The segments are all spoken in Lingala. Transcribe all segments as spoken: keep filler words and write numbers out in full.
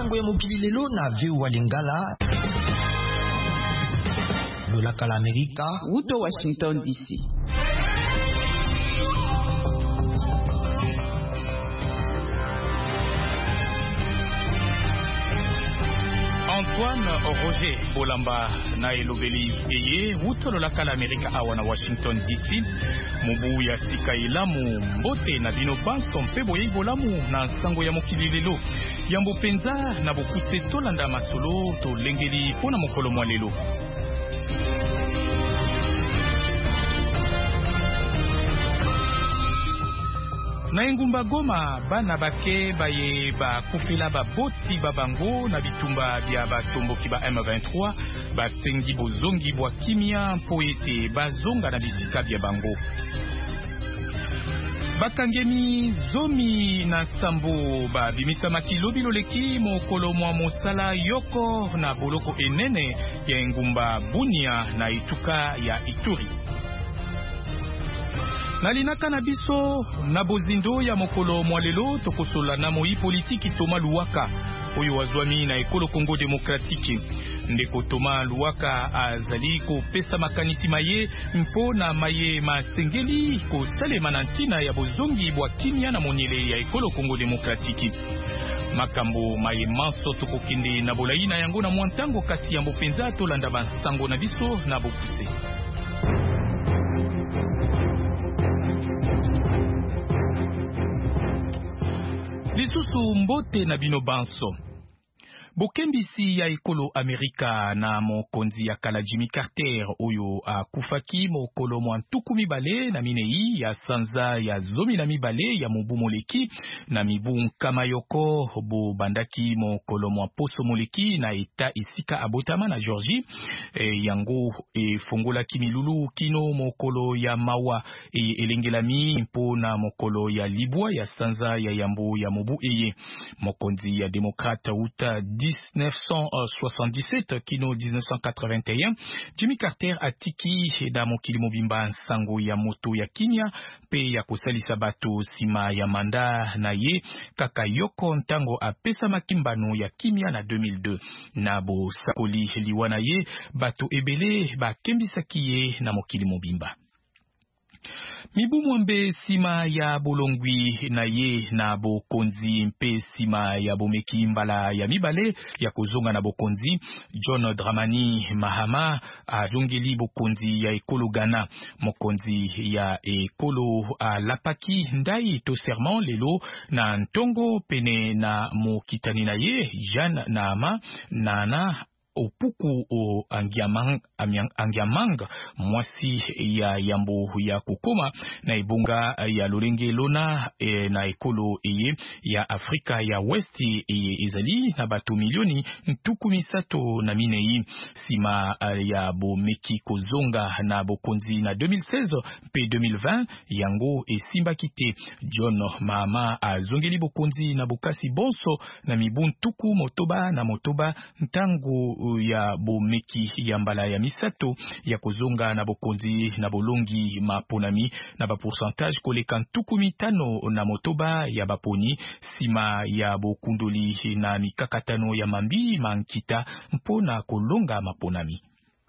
sango ya mokili lelo na V O A Lingala. Lolaka la Amerika. Wuto Washington D C. Antoine Roger Bolamba na elobeli eye wuto lolaka la Amerika awa na Washington D C. Mobu ya sika ilamu mbote na bino banso mpe boye bolamu na sango ya mokili lelo. Yambo penza na bokuse tolanda masolo to lengeli pona mokolo mwa lelo. Na engumba Goma bana bake baye ba kufila ba boti babango na bitumba bya batomboki ba M vingt-trois basengi bozongi bwa kimia mpo ete bazonga na bisika bya bango. Bakangemi zomi na sambo ba bimisa makilobi loleki mokolo mwa mosala yoko na boloko enene ya engumba Bunia na ituka ya Ituri. Nalinaka na biso na bozindo ya mokolo mwalelo tokosola na moi politiki Toma Luwaka oyo wazwami na ekolo Kongo Demokratiki. Ndeko Toma Luwaka azali ko pesa makanisi maye mpo na maye masengeli ko salema na ntina ya bozongi bwa kimia na monyele ya ekolo Kongo Demokratiki. Makambo maye manso tokokende na bolai na yango na mwantango kasi yambo penza tolanda bansango na biso na bopuse. Lisusu mbote na bino banso. Bokembisi ya ekolo Amerika na mokonzi ya kala Jimmy Carter oyo akufaki mokolo mwa ntuku mibale na minei ya sanza ya zomi na mibale ya mobu moleki na mibu nkama yoko bo bandaki mokolo mwa poso moleki na eta isika abotama na Georgie. E, yango e fongolaki milulu kino mokolo ya mawa e elengelami mpo na mokolo ya libwa ya sanza ya yambo ya mobu eye. Mokonzi ya demokrata uta mille neuf cent soixante-dix-sept kino mille neuf cent quatre-vingt-un Jimmy Carter atiki na mokili mobimba sango ya moto ya kinya pe ya kosalisa bato sima ya manda na ye kaka yoko ntango apesa makimbano ya kimia na deux mille deux. Na bo sakoli liwana ye bato ebele bakembisaki ye na mokili mobimba. Mibu mwambe sima ya bolongwi na ye na bokonzi mpe sima ya bomeki mbala ya mibale ya kozonga na bokonzi, John Dramani Mahama azongeli bokonzi ya ekolo Ghana. Mokonzi ya ekolo alapaki ndai to serment lelo na ntongo pene na mokitani na ye Jean Nama Nana Opuku o Angiamang, Angiamang mwasi ya yambo ya kukoma na ibunga ya lorenge lona e, na ekolo eye ya Afrika ya Westi eye ezali na bato milioni ntuku misato na minei sima ya bo meki kozonga na bokonzi na deux mille seize pe deux mille vingt yango esimba kite. John Mahama azongeli bokonzi na bokasi bonso na mibu ntuku motoba na motoba ntango ya bomeki ya mbala ya misato ya kozonga na bokonzi na bolongi maponami na ba pourcentage koleka ntuku mitano na motoba ya baponi sima ya bokundoli na mikakatano ya mambi mankita mpona kolonga maponami.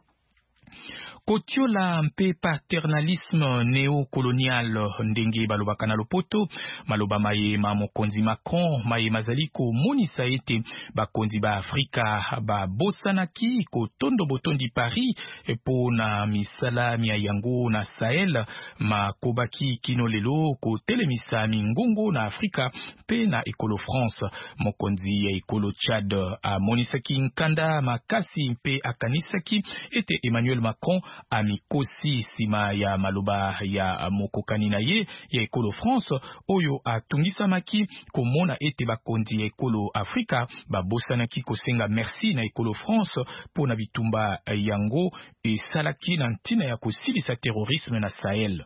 Kotiola mpe paternalisme néocolonial ndenge balobaka na lopoto maloba maye ma mokonzi Macron maye mazali ko monisa ete bakonzi ba Afrika ba bosanaki ko tondo botondi Paris po na misala mia yango na Sahel makobaki kino lelo ko telemisa mingongo na Afrika pe na ekolo France. Mokonzi ya ekolo Chad a monisaki nkanda makasi mpe akanisaki ete Emmanuel Macron amikosi sima ya maloba ya mokokani na ye ya ekolo France oyo atungisamaki komona ete bakonzi ya ekolo Afrika babosanaki kosenga merci na ekolo France pona bitumba yango esalaki na ntina ya kosilisa terrorisme na Sahel.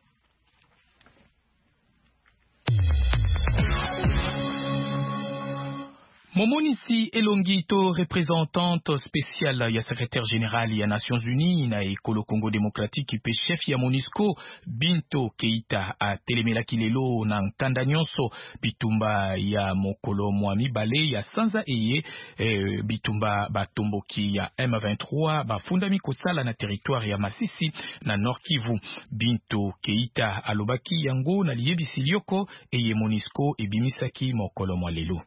Momonisi Elongito, représentante spéciale ya secrétaire général ya Nations Unies na ekolo Congo démocratique pe chef ya Monisco Binto Keita a telemela kilelo na nkanda nyonso bitumba ya mokolo mwa mibale ya sanza eye eh, bitumba batomboki ya M vingt-trois bafundami kosala na territoire ya Masisi na Nord Kivu. Binto Keita alobaki yango na liyebisi lioko eye Monisco ebimisaki mokolo mwa lelo.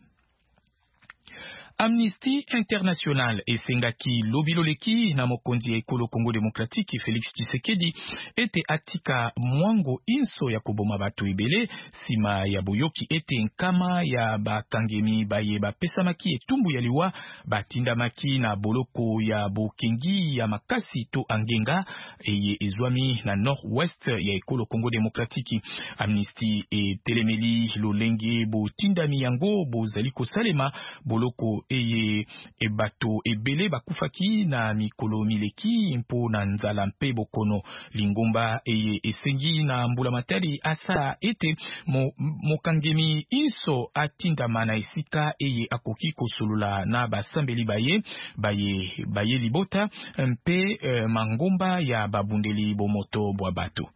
Amnesty International esengaki lobiloleki na mokonzi ya ekolo Congo démocratique Félix Tshisekedi ete atika mwango inso ya koboma bato ebele sima ya boyoki ete nkama ya bakangemi baye bapesamaki etumbu ya liwa batindamaki na boloko ya bokengi ya makasi to angenga eye ezwami na nord-ouest ya ekolo Congo démocratique. Amnesty e telemeli lolenge botindami yango bozali kosalema boloko eye e bato ebele bakufaki na mikolo mileki mpo na nzala mpe bokono. Lingomba eye esengi na mbula matari asa ete mo, mokangemi inso atindama na esika eye akoki kosolula na basambeli baye baye baye libota mpe eh, mangomba ya babundeli bomoto bwa bato.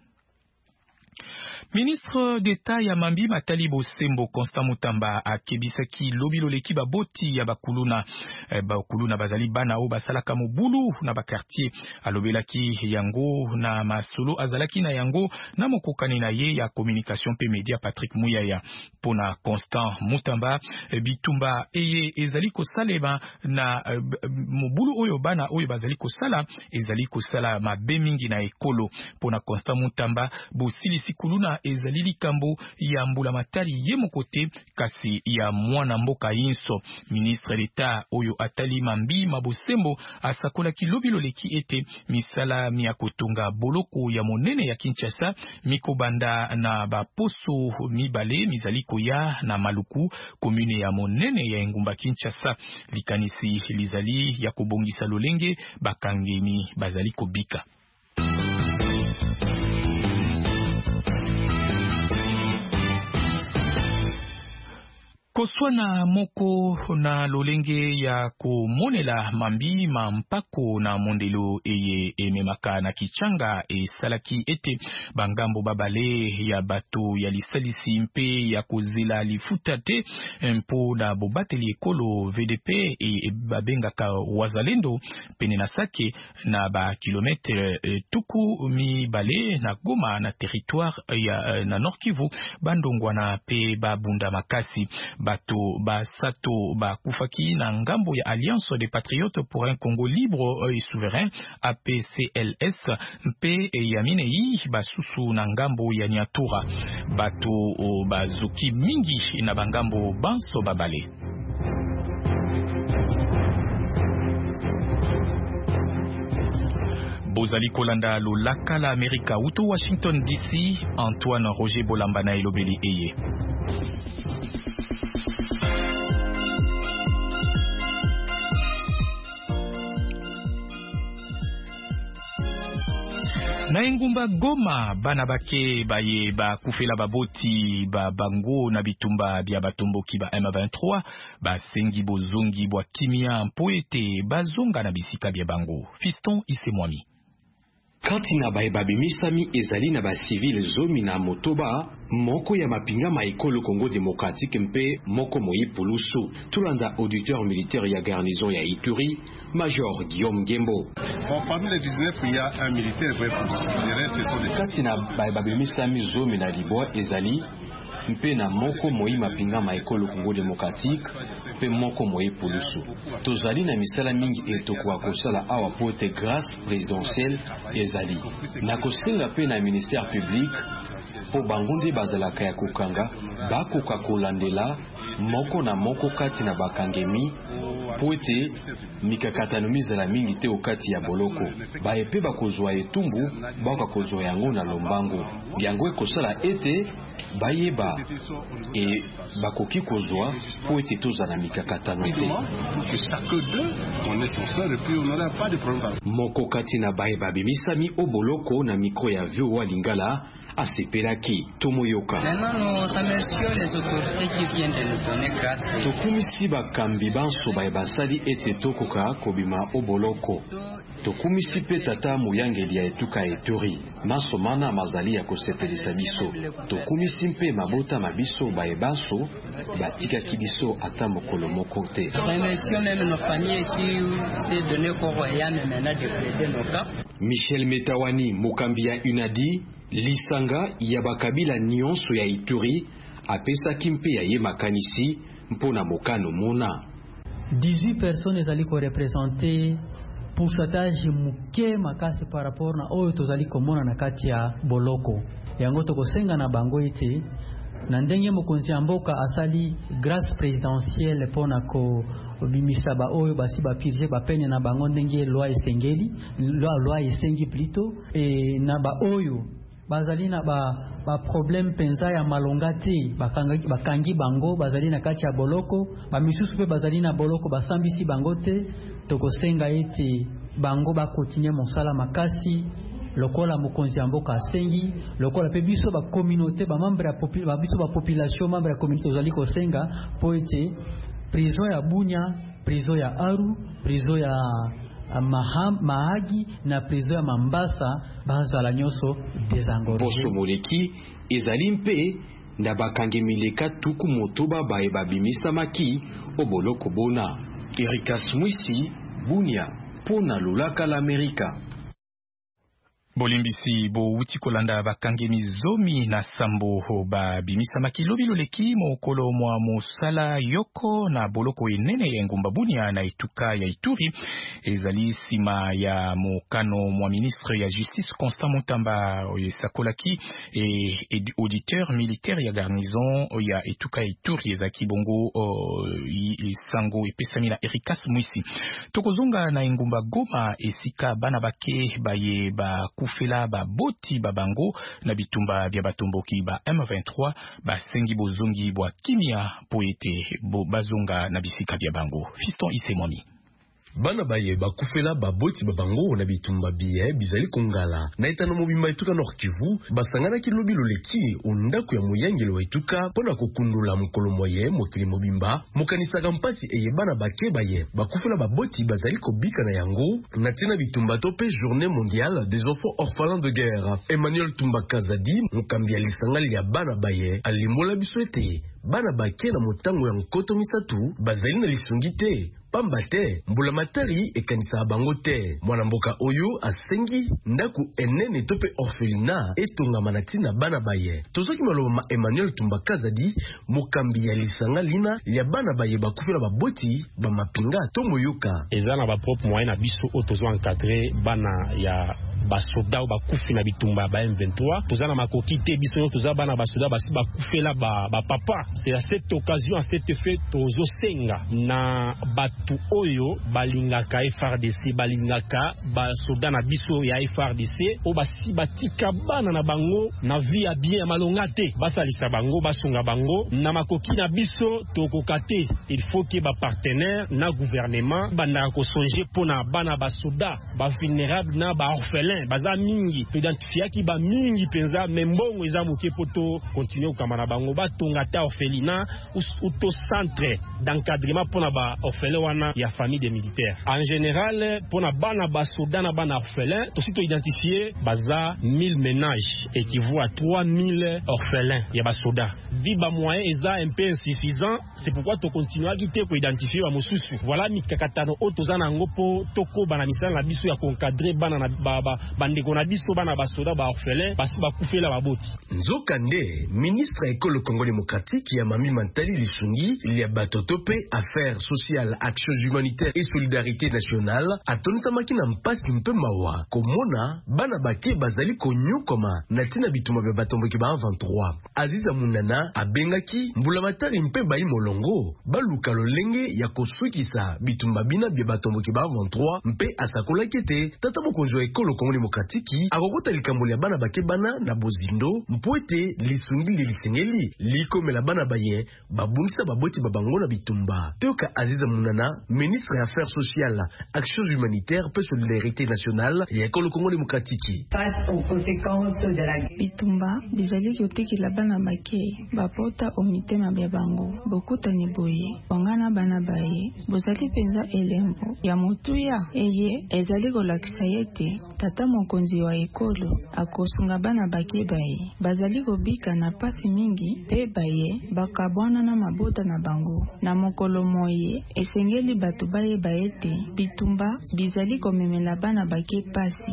Ministre d'État ya Mambi Matali Bosembo Constant Mutamba akebisaki lobiloleki baboti ya bakuluna eh, bakuluna bazali bana o basalaka mobulu na bakartier alobelaki yango na masolo azalaki na yango na mokokani na ye ya communication pe media Patrick Muyaya. Pona Constant Mutamba eh, bitumba eye ezali kosalema na eh, mobulu oyo bana oyo bazali kosala ezali kosala mabe mingi na ekolo. Pona Constant Mutamba bosilisi kuluna ezali likambo ya mbula matari ye mokote kasi ya mwana mboka inso. Ministre d'État oyo atali Mambi Mabosembo asakolaki lobiloleki ete misala miya kotonga boloko ya monene ya Kinshasa mikobanda na baposo mibale mizali koya na Maluku komune ya monene ya engumba Kinshasa. Likanisi lizali ya kobongisa lolenge bakangemi bazali kobika. Koswana moko na lolenge ya komonela Mambi mampako na mondelo eye ememaka na kichanga e salaki ete bangambo babale ya bato ya lisalisi mpe ya kozela lifuta te mpo na bobateli ekolo V D P e babengaka wazalendo pene na sake na ba kilometre e, tuku mibale na Goma na territoire ya na Nord Kivu bandongwana pe babunda makasi. Bato basato bakufaki na ngambo ya Alliance des Patriotes pour un Congo libre et souverain A P C L S mpe yaminei basusu na ngambo ya Nyatura. Bato bazuki mingi na bangambo banso babale. Bozali kolanda lolaka la Amerika uto Washington D C. Antoine Roger Bolambana elobeli eye. Na engumba Goma bana bake baye ba kufela baboti ba bango na bitumba bya batomboki ba M vingt-trois ba sengi bozongi bwa kimia mpoete bazonga na bisika bya bango. Fiston Isemwami. Kati na baye babimisami ezali na ba civil zomi na motoba moko ya mapinga ma ekolo Congo démocratique mpe moko moi pulusu tulanda auditeur militaire ya garnison ya Ituri Major Guillaume Gembo. Bon, parmi les dix-neuf il y a un militaire pour le reste sont des kati na baye babimisami zomi na libwa ezali mpe na moko moi mapinga ma ekolo Congo démocratique mpe moko moi pulusu tozali na misala mingi etokwa kosala awa pote grâce présidentielle ezali na kosenga pe na ministère public po bangonde bazalaka ya kokanga bakoka kolandela moko na moko kati na bakangemi po ete mikakatano mizala mingi te okati ya boloko baepe bakozwa etumbu baka kozwa yango na lombango yango ekosala ete bayeba e bakoki kozwa po ete tozala mikakatano te moko kati na bayeba bimisami o boloko na mikro ya Vieux wa Lingala asepelaki. Tomoyoka. Tokumisi bakambi banso baye basali ete tokoka kobima oboloko. Tokumisi pe tata muyangeli ya etuka Ituri. Maso mana mazali ya kosepelisa biso. Tokumisi mpe mabota mabiso baye baso batika kibiso ata mokolo moko te. Michel Metawani, mokambi ya Unadi, lisanga ya bakabila nyonso ya Ituri, apesaki mpe ya ye makanisi mpona mokano mona. dix-huit personnes ezali ko représenter pourcentage muke makasi par rapport na oyo tozali komona na kati ya boloko. Yango tokosenga na bango ete na ndenge mokonzi ya mboka asali grâce présidentielle pona ko bimisa ba oyo basi ba pirje ba penye na bango ndenge loi esengeli loi loi esengi plutôt et na ba oyo bazali na ba ba problème penza ya malonga te bakangi bakangi bango bazali na kati ya boloko ba misusu pe bazali na boloko basambisi bango te. Tokosenga ete bango ba continuer mosala makasi lokola mokonzi ya mboka asengi lokola pe biso ba communauté ba membre ya population ba biso ba population membre ya communauté ozali kosenga po ete prison ya Bunya, prison ya Aru, prison ya Maham, Mahagi na prison ya Mambasa bazala nyonso désengorgé. Boso moleki ezali mpe na bakangi mileka tuku motoba baye babimisa maki oboloko bona. Erika Smwisi, Bunia, pona lulaka l'Amerika. Bolimbisi bo uti kolanda bakangemi zomi na sambo ba bimisa makilobi loleki mokolo mwa mosala yoko na boloko enene ya ngumba Bunia na Ituka ya Ituri ezali sima ya mokano mwa ministre ya justice Constant Mutamba Sakolaki et, et auditeur militaire ya garnison ya Ituka ya Ituri ezaki bongo uh, sango epesami na Erikas Mwisi. Tokozonga na ngumba Goma esika bana bake baye ba fela ba boti babango na bitumba bya batomboki ba M vingt-trois ba sengi bozongi bwa kimia poete bo bazonga na bisika bya bango. Fiston Isemoni. Bana baye bakufela baboti babango na bitumba biye bizali kongala na etano mobimba Ituka Nord Kivu basangana kilobi loleki ondako ya moyangelo wa Ituka pona kokundula mokolo moye mokili mobimba mokanisa kampasi eye bana bake baye bakufela baboti bazali kobika na yango na tena bitumba to pe journée mondiale des enfants orphelins de guerre. Emmanuel Tumba Kazadi mokambi ya lisangali ya bana baye alimbola biso ete bana bake na motango ya nkoto misatu bazali na lisungi te pamba te mbula matari ekanisa bango te. Mwana mboka oyo asengi ndaku enene tope orphelina etongama na tina bana baye. Tozoki maloba ma Emmanuel Tumba Kazadi mokambi ya lisanga lina ya bana baye bakufela baboti ba mapinga tomoyoka ezana ba propre moyen na biso o tozo encadrer bana ya basoda bakufi na bitumba ba M vingt-trois tozana makoki te biso toza bana basoda basi bakufela ba, ba papa. C'est à cette occasion, à cet effet tozo senga na batu oyo balingaka F R D C balingaka basoda na biso ya F R D C o basi batika bana na bango na via bien malonga te basalisa bango basunga bango na makoki na biso tokokate. Il faut que ba partenaire na gouvernement bana ko songer pona bana basoda ba vulnérable na ba orphelin baza mingi to identifier ki ba mingi penza membongo eza moke poto continuer kamana bango batonga ta orphelina ou to centre d'encadrement pona ba orphelin wana ya famille des militaires. En général pona bana basoda na bana orphelin to sito identifier baza mille ménages équivaut à trois mille orphelins ya basoda. Vi ba moyen eza un peu insuffisant, c'est pourquoi to continuer à guiter pour identifier ba mosusu. Voilà mikakatano otozana ngopo toko bana misala na biso ya encadrer bana na baba bandeko na biso bana basoda ba orphelin basi bakufela baboti. Nzokande ministre école Congo démocratique ya Mami Mantali Lisungi il y a batotope affaires sociales actions humanitaires et solidarité nationale atonisa makina mpasi mpe mawa komona bana bake bazali konyukoma na tina bituma bya batomboki ba vingt-trois. Aziza Munana abengaki mbula matari mpe bayi molongo baluka lolenge ya koswikisa bitumba bina bya batomboki ba vingt-trois mpe asakola kete tata mokonzo école Congo Demokratiki akokota likambo ya bana bake bana na bozindo mpoete lisungili lisengeli likomela bana baye babundisa baboti babango na bitumba. Toka Aziza Munana, ministre des Affaires sociales, actions humanitaires pe solidarité nationale ya ekolo Congo Demokratiki. Face aux conséquences de la bitumba bizali kotekela bana bake bapota omitema bya bango bokuta ni boye ongana bana baye bozali penza elembo ya motuya eye ezali kolakisa yete tata mokonzi wa ekolo akosunga bana bake baye bazali kobika na pasi mingi pe baye bakabwana na mabota na bango na mokolo moye esengeli bato baye baete bitumba bizali komemela bana bake pasi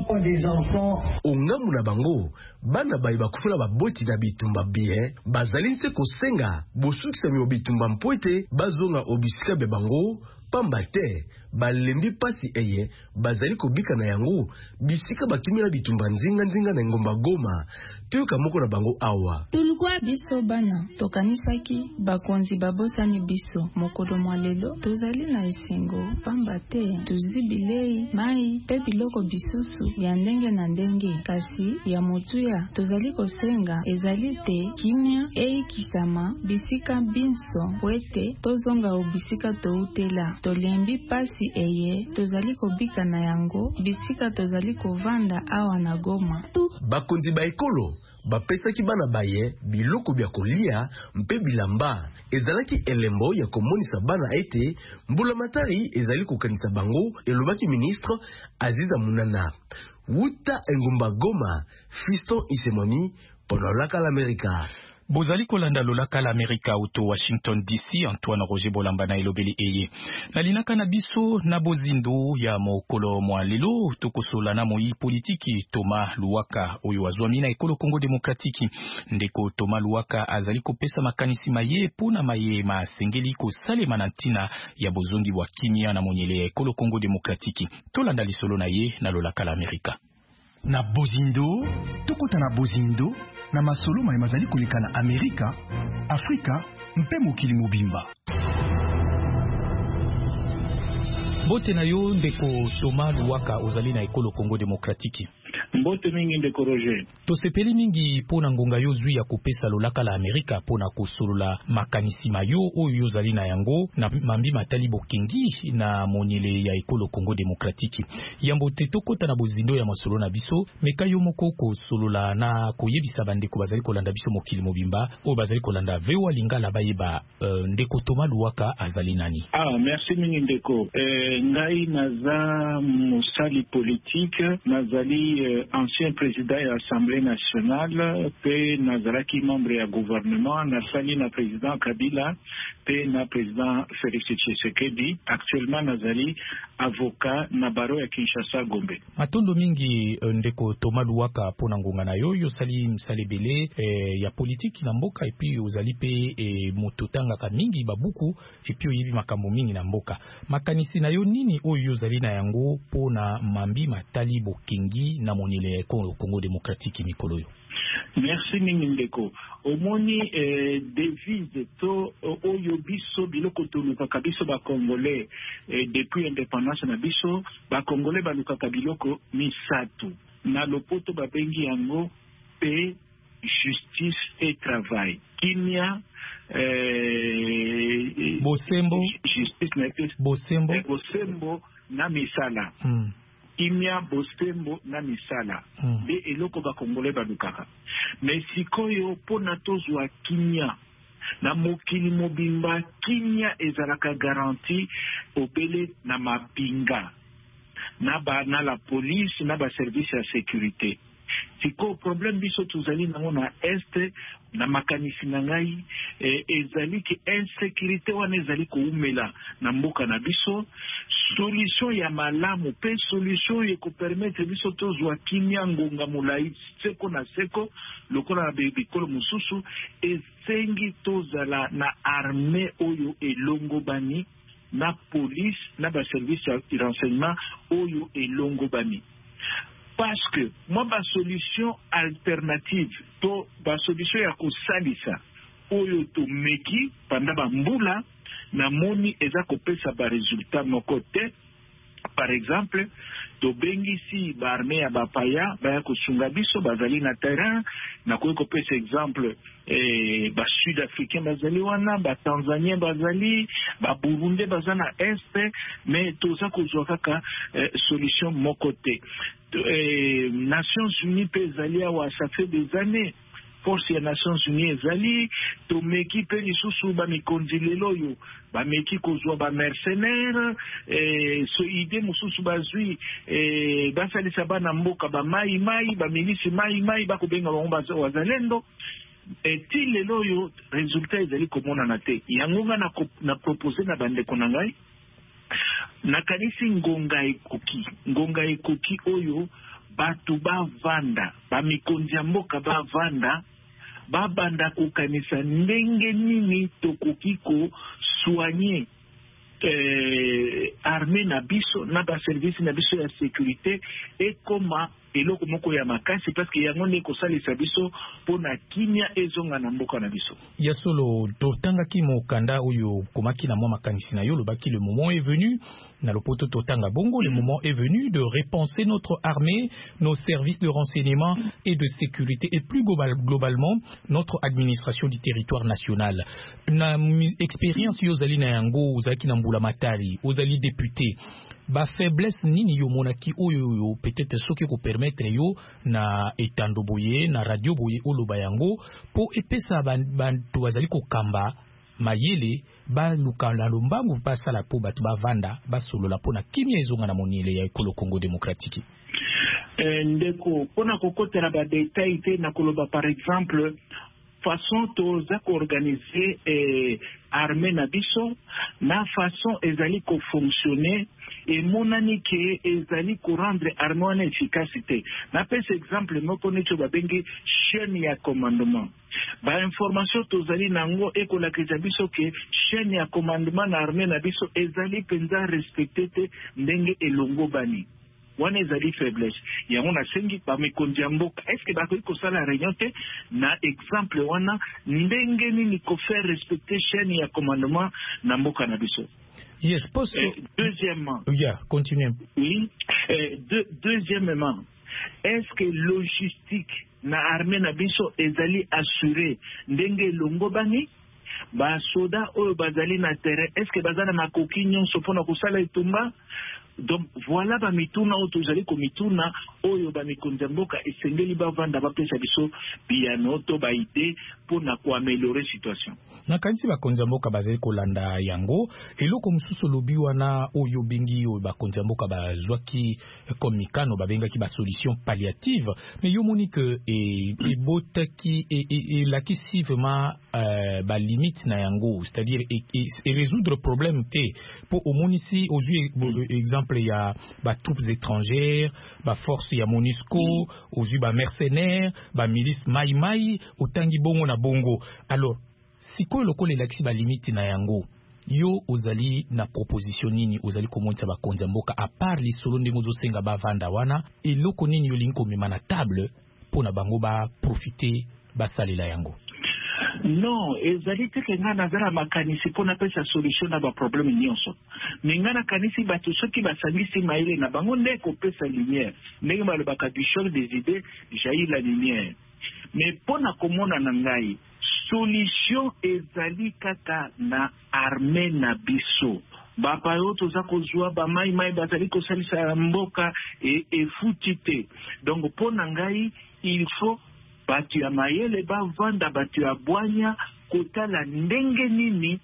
ongamu na bango bana baye bakufula baboti na bitumba bien bazali nse kosenga bosukisa mi obitumba mpoete bazonga obisika be bango pamba te balembi pasi eye bazali kobika na yango bisika bakimila bitumba nzinga nzinga na ngomba Goma toyoka moko na bango awa tulukwa biso bana tokanisaki bakonzi babosani biso mokolo mwa lelo tozali na esengo pamba te tuzibilei mai pe biloko bisusu ya ndenge na ndenge kasi ya motuya tozali kosenga ezali te kimia eikisama bisika binso wete tozonga obisika toutela tolembi pasi eye tozali kobika na yango bisika tozali kovanda awa na Goma tu bakonzi ba ekolo bapesaki bana baye biloko bya kolia mpe bilamba ezalaki elembo ya komonisa bana ete mbula matari ezali kokanisa bango elobaki ministre Aziza Munana wuta engumba Goma Fiston Isemami pona laka l'Amerika. Bozali kolanda lolaka l'Amerika auto Washington D C Antoine Roger Bolamba na elobeli eye. Nalinaka na biso na bozindo ya mokolo mwa lelo tokosola na moi politiki Thomas Luwaka oyo wazwami na ekolo Congo Demokratiki. Ndeko Thomas Luwaka azali kopesa makanisi maye pona maye masengeli kosalema na ntina ya bozongi wa kimia na monyele ya ekolo Congo Demokratiki. Tolanda lisolo na ye na lolaka l'Amerika. Na bozindo tokota na bozindo na masolo ma mazali koleka na Amerika, Afrika, mpe mokili mobimba. Bote na yo ndeko Thomas Luwaka ozali na ekolo Congo Demokratiki. Mbote mingi ndeko Roger. Tosepeli mingi pona ngonga yo zwi ya kopesa lolaka la Amerika pona kosolola makanisi mayo oyo yozali na yango na mambi matali bokengi na monyele ya ekolo Congo Demokratiki. Yambote tokota na bozindo ya masolo na biso meka yo moko kosolola na koyebisa bandeko bazali kolanda biso mokili mobimba o bazali kolanda vewa lingala bayeba uh, ndeko Thomas Luwaka azali nani. Ah, merci mingi ndeko. Eh, ngai naza mosali politique nazali euh, ancien président de l'Assemblée nationale, pe nazalaki membre ya gouvernement, nasali na président Kabila, pe na président Félix Tshisekedi. Actuellement nazali avocat na baro ya Kinshasa Gombe. Matondo mingi ndeko Thomas Luwaka pona ngonga na yo yo sali msalebele eh, ya politiki na mboka epi ozali pe eh, mototanga ka mingi babuku epi oyebi makambo mingi na mboka. Makanisi na yo nini oyo yozali na yango pona mambi matali bokengi na monile ya Congo Demokratiki mikolo yo. Merci mingi ndeko. Omoni eh, devise to oyo biso biloko toluka biso ba Congolais eh, depuis indépendance na biso ba Congolais baluka biloko misatu na lopoto babengi yango paix, justice et travail. Kimia eh, bosembo justice na bosembo eh, bosembo na misala. Hmm. Kimia bosembo na misala hmm. de eloko ba Congolais balukaka mais sikoyo pona tozwa kimia na mokili mobimba kimia ezalaka garanti obele na mapinga na ba na la police na ba service ya sécurité. Siko problème biso tuzali nango na este na makanisi na ngai eh, ezali ki insécurité wana ezali koumela na mboka na biso solution ya malamu pe solution ye ko permettre biso tozwa kimia ngonga mulai seko na seko lokola na bikolo mususu esengi tozala na armée oyo elongo bani na police na ba service ya renseignement oyo elongo bani. Parce que moi ma solution alternative to ba solution ya kosalisa oyo to meki panda ba mbula na moni eza kopesa ba resultat moko te par exemple tobengisi baarme ya bapaya baya kosunga biso bazali na terrain nakoki kopesa exemple eh, basud africain bazali wana batanzanien bazali baburundais baza na este mais toza kozwa kaka eh, solution moko te eh, Nations Unies mpe ezali awa ça fait des années force ya Nations Unies ezali tomeki mpe lisusu bamikonzi lelo oyo bameki kozwa bamercenaire eh, so ide mosusu bazwi eh, basalisa bana mboka bamai mai bamilisi mai mai bakobenga bango wazalendo eti lelo oyo resultat ezali komonana te yango nga na, na propose na bandeko na ngai nakanisi ngonga ekoki ngonga ekoki oyo batu bavanda bamikonzi ya mboka bavanda babanda kokanisa ndenge nini tokoki kosoigner eh, arme na biso na baservice na biso ya sécurité ekoma eloko moko ya makasi parce que yango nde kosalisa biso mpona kimia ezonga na mboka na biso ya solo totangaki mokanda oyo komaki na mwa makanisi na yo lobaki le moment est venu na lopoto totanga bongo le moment est venu de repenser notre armée, nos services de renseignement et de sécurité et plus global, globalement notre administration du territoire national. Na expérience yo zali na yango ozaki na mbula matari ozali député ba faiblesse nini yo monaki oyo yo peut-être soki ko permettre yo na etando boye na radio boye oloba yango po epesa bantu bazali ko kamba mayele ba lukala lombangu pasa la po batu bavanda basolola pona kimia ezonga na monile ya ekolo Congo démocratique. Ndeko pona kokotela ba detail te na koloba par exemple façon toza organiser eh, armée na biso na façon ezali ko fonctionner et monani ke ezali ko rendre armée wana efficacité na pesa exemple moko necho babengi chaîne ya commandement ba information tozali nango ekolakisa biso ke chaîne ya commandement na armée na biso ezali penza respecté te ndenge elongo bani wana ezali faiblesse yango nasengi bamikonzi ya mboka eske bakoki kosala réunion te na exemple wana ndenge nini kofaire respecter chaîne ya commandement na mboka na biso. Yes, post euh, deuxièmement yeah, continue. Oui, euh, de, deuxièmement est-ce que logistique na armée na biso ezali assuré ndenge longo bani ba soda oyo bazali na terrain est-ce que bazana makoki nyonso pona kosala etumba. Donc voilà ba mituna oyo tozali ko mituna oyo ba mikonzi mboka esengeli bavanda bapesa biso piano to ba idée pona ko améliorer situation. Na kanisi bakonzi mboka bazali kolanda yango eloko mususu lobi wana oyo bengi oyo bakonzi mboka bazwaki comme mikano babengaki ba solution palliative mais yo moni que et et botaki et et la qui si vraiment euh, ba limite na yango c'est-à-dire et, et, et résoudre problème té pour au monisi aujourd'hui exemple il y a ba troupes étrangères ba force ya MONUSCO aujourd'hui ba mercenaires ba milice mai mai otangi bongo na bongo alors siko loko le laksi ba limite na yango yo ozali na proposition nini ozali komonisa bakonzi mboka à part li solo ndenge ozosenga bavanda wana eloko nini yo lingi komema na table pona bango ba profiter basalela yango. Non, ezali te ke nga nazala makanisi pona pesa solution na ba problème nyonso. Ninga na kanisi batu soki basangisi maile na bango nde ko pesa lumière. Ndenge balobaka du choc des idées jaillit la lumière. Mais pona komona na ngai solution ezali kaka na armée na biso. Bapa yo toza kozwa ba mai mai bazali kosalisa mboka e efuti te. Donc pona ngai il faut batu ya mayele bavanda batu ya bwanya kotala ndenge nini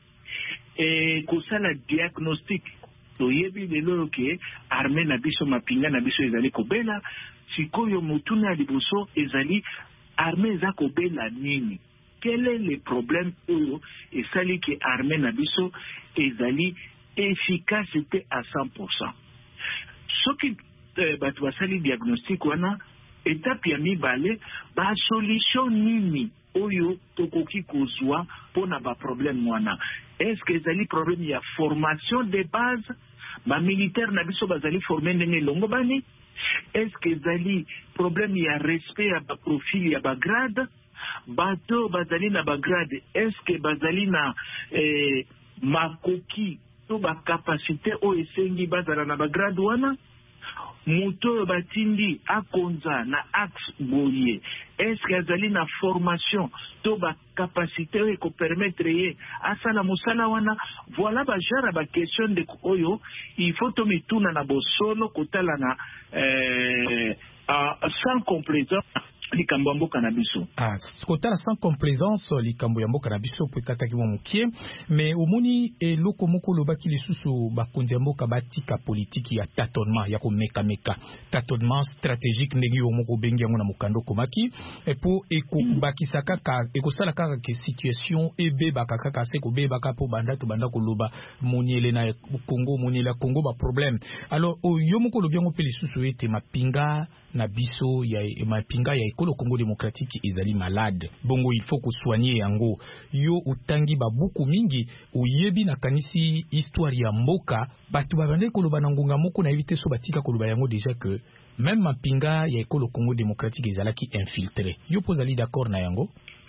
e, kosala diagnostic toyebi lelo ke armée na biso mapinga na biso ezali kobela sikoyo mutuna ya liboso ezali armée eza kobela nini quel est le problème oyo esali ke armée na biso ezali efficacité à cent pour cent soki eh, batu basali diagnostic wana étape ya mibale ba solution nini oyo tokoki kozwa pona ba problème wana est-ce que ezali problème ya formation de base ba militaire na biso bazali former ndenge longo bani est-ce que ezali problème ya respect ya ba profil ya ba grade bato bazali na ba grade est-ce que bazali na eh, makoki to ba capacité o esengi bazala na ba grade wana moto batindi akonza na axe boye est-ce que azali na formation to ba capacité e ko permettre ye asala musala wana. Voilà ba jara ba question de oyo il faut to mituna na bosolo kotala na euh, sans complaisance likambo ya mboka na biso. Ah, kotala sans complaisance likambo ya mboka na biso po kataki mo mukie mais omoni eloko moko lobaki lisusu bakonzi ya mboka batika politiki ya tâtonnement ya komeka meka tâtonnement stratégique ndenge yo moko bengi yango na mokando komaki et po ekobakisa kaka ekosala kaka ke situation ebebaka kaka se kobebaka po banda to banda koloba moniele na Congo moniele ya Congo ba problème. Alors yo moko lobi yango pe lisusu ete mapinga na biso ya mapinga ya ekolo Congo démocratique ezali malade bongo il faut ko soigner yango yo utangi ba buku mingi uyebi na kanisi histoire ya mboka batu babande koloba na ngonga moko na éviter so batika koloba yango déjà que même mapinga ya ekolo Congo démocratique ezalaki infiltré. Yo pozali d'accord na yango?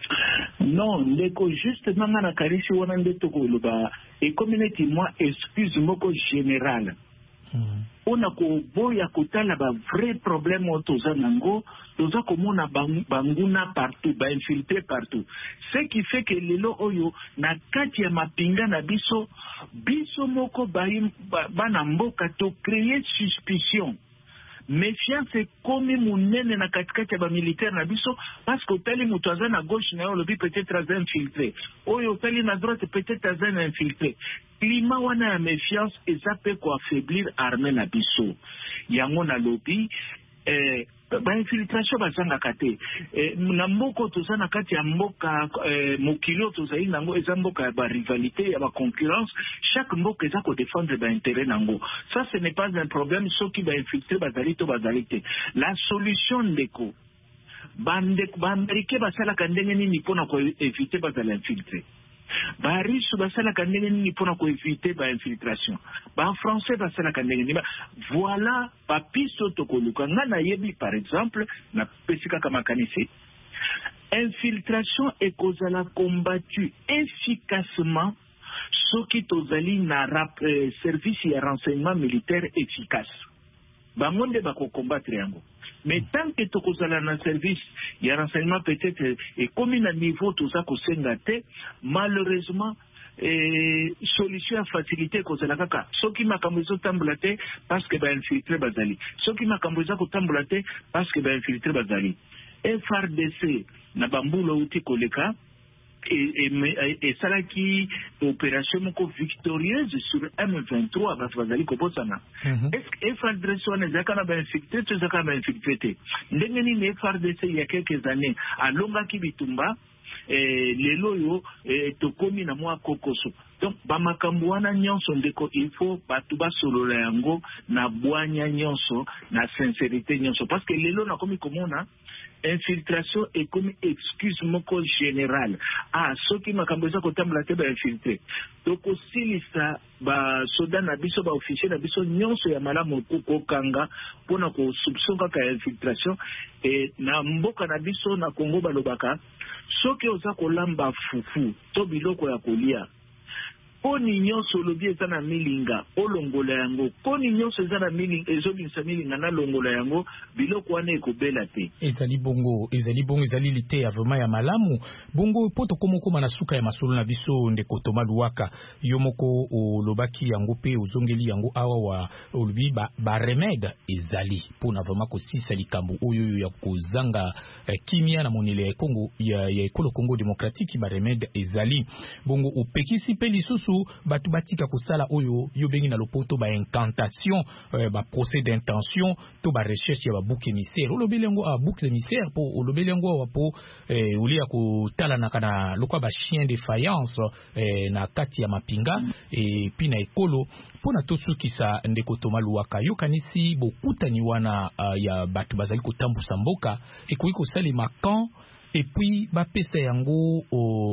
Non, ndeko justement na kanisi wana ndeto koloba e community moi excuse moko général. Hmm. On a koboya kotala ba vrai problème otoza nango toza komona banguna partout ba infiltré partout, ce qui fait que lelo oyo na kati ya mapinga na biso biso moko ba bana mboka to créer suspicion méfiance comme munene na katikati ya ba militaire na biso parce que tali mutu aza na gauche na yo lobi peut-être aza infiltré oyo tali na droite peut-être aza infiltré. Climat wana ya méfiance eza pe ko affaiblir armée na biso yango na lobi eh ba infiltration bazanga kate eh, na mboko toza na kati ya mboka eh, mokilo toza inango eza mboka ya ba rivalité ya ba concurrence chaque mboka eza ko défendre ba intérêt nango. Ça ce n'est pas un problème soki ba infiltrer bazali to bazali te. La solution ndeko bande ba américain basala kandenge nini pona ko éviter bazali infiltrer ba riche basala kandenge nini pona ko éviter ba infiltration ba français basala kandenge nini. Voilà ba piso tokoluka ngana yebi par exemple na pesika kama kanisi infiltration et kozala combattu efficacement soki tozali na rap, eh, service ya renseignement militaire efficace bangonde bako combattre yango. Mais tant que tokozala na service ya renseignement peut-être et comme na niveau toza ko sengate malheureusement eh, solution à facilité kozala kaka soki makambo ezo tambola te parce que ba infiltré bazali soki makambo ezo ko tambola te parce que ba infiltré bazali. F R D C na bambulo uti koleka et et et ça qui opération moko victorieuse sur M vingt-trois parce que bazali ko bosana est-ce que F R D C on ezaka na ba infiltré to ezaka ba infiltré ndenge ni F R D C il y a quelques années alonga ki bitumba eh lelo yo eh, tokomi na mwa kokoso. Donc ba makambo wana nyonso ndeko il faut batu ba solola yango na bwanya nyonso na sincérité nyonso parce que lelo na komi komona infiltration et comme excuse moko général ah soki makambo za kotambola te ba infiltré donc aussi lista ba soda na biso ba officier na biso nyonso ya malamu ko kanga pona ko soupçon ka infiltration et na mboka na biso na Congo balobaka soki oza kolamba fufu to biloko ya kolia Koni nyonso lobi eza na milinga olongola yango koni nyonso eza na milinga ezobinisa milinga na longola yango biloko wana ekobela te ezali bongo ezali bongo ezali lite ya vraiment ya malamu bongo poto komoko mana suka ya masolo na biso ndeko Thomas Luwaka yo moko olobaki yango pe ozongeli yango awa wa olobi ba, ba remède ezali pona vraiment ko sisa likambo oyo ya kozanga eh, kimia na monele ya Congo ya, ya ekolo Congo démocratique ba remède ezali bongo opekisi pe lisusu batu batika kosala oyo yo bengi na lopoto ba incantation euh, ba procès d'intention to ba recherche ya ba bouc émissaire olobelengo a bouc émissaire po olobelengo po eh, ulia ko tala na kana lokwa ba chien de faïence eh, na kati ya mapinga et puis na ekolo pona to suki sa ndeko Thomas Luwaka yo kanisi bokutani wana uh, ya batu bazali kotambusa mboka ekoki kosala makan et puis ba pesa yango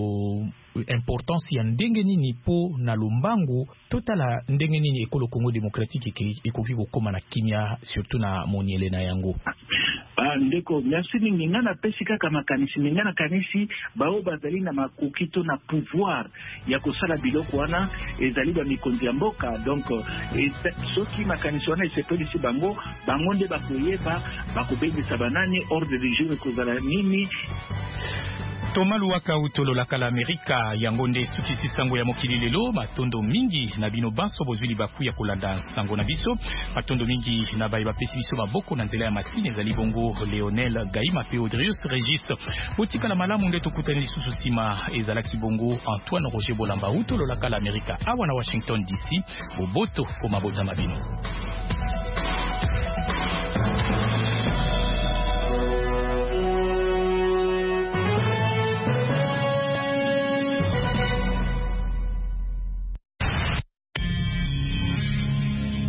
o importance ya ndenge nini po na lombango totala ndenge nini ekolo Congo démocratique ekoki kokoma na kimia surtout na moniele na yango. ndeko merci mingi ngana pesi kaka makanisi ngana kanisi bao bazali na makokito na pouvoir ya kosala biloko wana ezali ba mikonzi ya mboka donc soki makanisi wana esepelisi bango bango nde bakoyeba bakobengisa banani ordre du jour kozala nini. Thomas Luaka utolola kala Amerika yango nde sukisi sango ya mokili lelo matondo mingi na bino banso bozwili baku ya kolanda sango na biso matondo mingi na bayi bapesi biso maboko na nzela ya masine ezali bongo Leonel Gaima pe Audrius Regis botika na malamu nde tokutani lisusu sima ezalaki bongo Antoine Roger Bolamba utolola kala Amerika awa na Washington D C boboto ko mabota mabino.